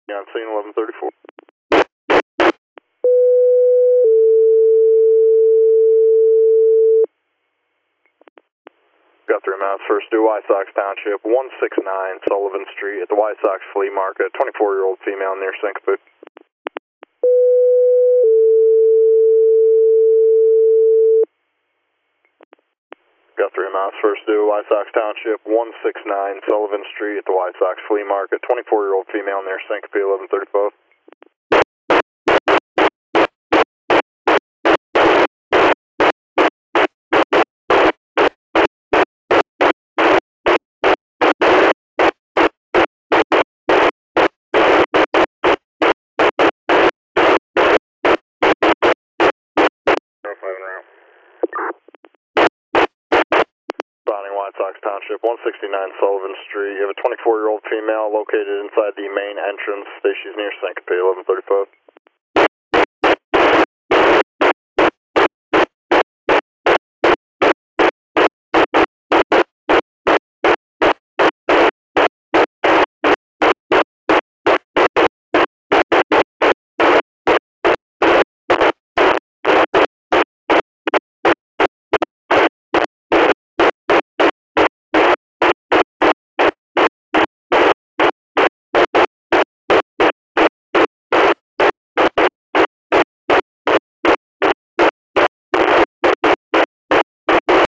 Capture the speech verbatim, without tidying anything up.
Yeah, on scene eleven thirty-four. Got three miles first due, White Sox Township, one sixty-nine Sullivan Street at the White Sox Flea Market, twenty-four-year-old female near syncope. Got three miles first due, White Sox Township, one sixty-nine Sullivan Street at the White Sox Flea Market, twenty-four-year-old female near syncope, eleven thirty-five. Bonnie, White Sox Township, one sixty-nine Sullivan Street. You have a twenty-four-year-old female located inside the main entrance. She's near syncope, eleven thirty-five.